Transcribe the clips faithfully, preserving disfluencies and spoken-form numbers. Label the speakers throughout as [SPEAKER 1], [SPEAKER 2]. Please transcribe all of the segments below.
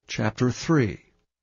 [SPEAKER 1] Chapter three.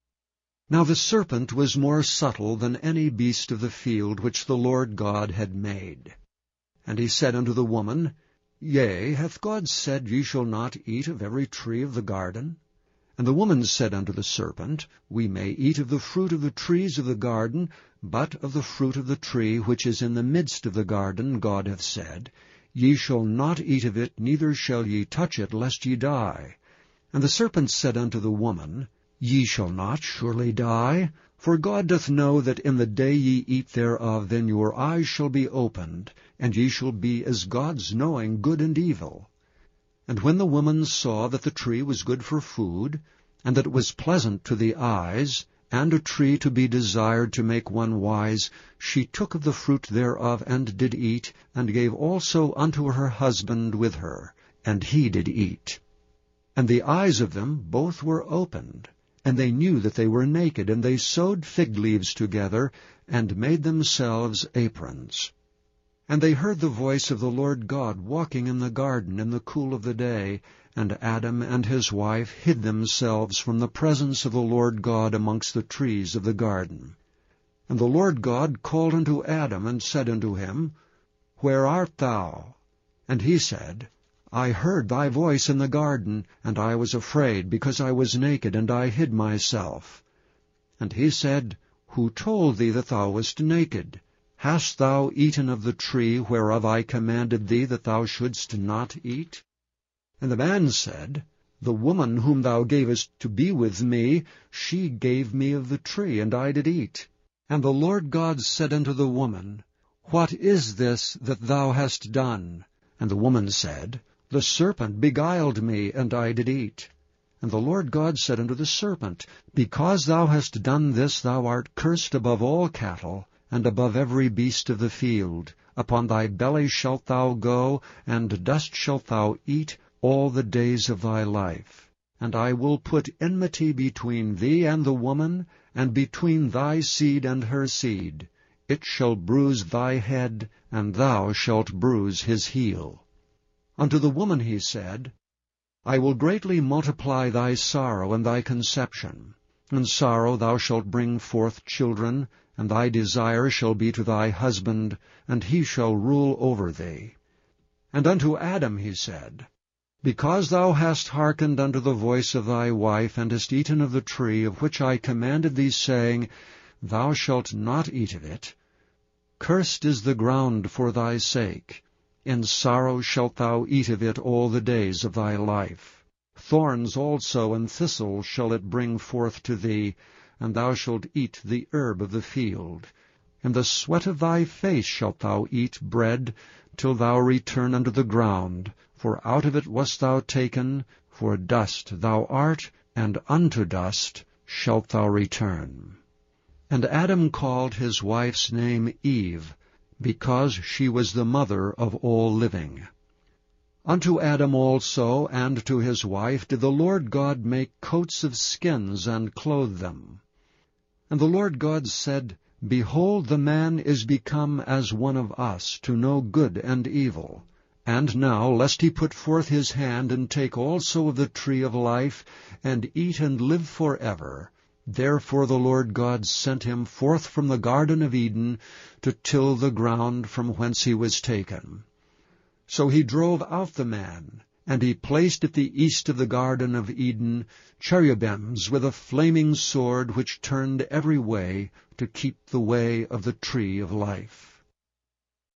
[SPEAKER 1] Now the serpent was more subtle than any beast of the field which the Lord God had made. And he said unto the woman, Yea, hath God said, Ye shall not eat of every tree of the garden? And the woman said unto the serpent, We may eat of the fruit of the trees of the garden, but of the fruit of the tree which is in the midst of the garden God hath said, Ye shall not eat of it, neither shall ye touch it, lest ye die. And the serpent said unto the woman, Ye shall not surely die, for God doth know that in the day ye eat thereof, then your eyes shall be opened, and ye shall be as gods, knowing good and evil. And when the woman saw that the tree was good for food, and that it was pleasant to the eyes, and a tree to be desired to make one wise, she took of the fruit thereof, and did eat, and gave also unto her husband with her, and he did eat. And the eyes of them both were opened, and they knew that they were naked, and they sewed fig leaves together, and made themselves aprons. And they heard the voice of the Lord God walking in the garden in the cool of the day, and Adam and his wife hid themselves from the presence of the Lord God amongst the trees of the garden. And the Lord God called unto Adam, and said unto him, Where art thou? And he said, I heard thy voice in the garden, and I was afraid, because I was naked, and I hid myself. And he said, Who told thee that thou wast naked? Hast thou eaten of the tree whereof I commanded thee that thou shouldst not eat? And the man said, The woman whom thou gavest to be with me, she gave me of the tree, and I did eat. And the Lord God said unto the woman, What is this that thou hast done? And the woman said, The serpent beguiled me, and I did eat. And the Lord God said unto the serpent, Because thou hast done this, thou art cursed above all cattle, and above every beast of the field. Upon thy belly shalt thou go, and dust shalt thou eat all the days of thy life. And I will put enmity between thee and the woman, and between thy seed and her seed. It shall bruise thy head, and thou shalt bruise his heel. Unto the woman he said, I will greatly multiply thy sorrow and thy conception. In sorrow thou shalt bring forth children, and thy desire shall be to thy husband, and he shall rule over thee. And unto Adam he said, Because thou hast hearkened unto the voice of thy wife, and hast eaten of the tree of which I commanded thee, saying, Thou shalt not eat of it, cursed is the ground for thy sake. In sorrow shalt thou eat of it all the days of thy life. Thorns also and thistles shall it bring forth to thee, and thou shalt eat the herb of the field. In the sweat of thy face shalt thou eat bread, till thou return unto the ground. For out of it wast thou taken, for dust thou art, and unto dust shalt thou return. And Adam called his wife's name Eve, because she was the mother of all living. Unto Adam also and to his wife did the Lord God make coats of skins, and clothe them. And the Lord God said, Behold, the man is become as one of us, to know good and evil. And now, lest he put forth his hand, and take also of the tree of life, and eat and live forever, therefore the Lord God sent him forth from the Garden of Eden, to till the ground from whence he was taken. So he drove out the man, and he placed at the east of the Garden of Eden cherubims with a flaming sword, which turned every way, to keep the way of the tree of life.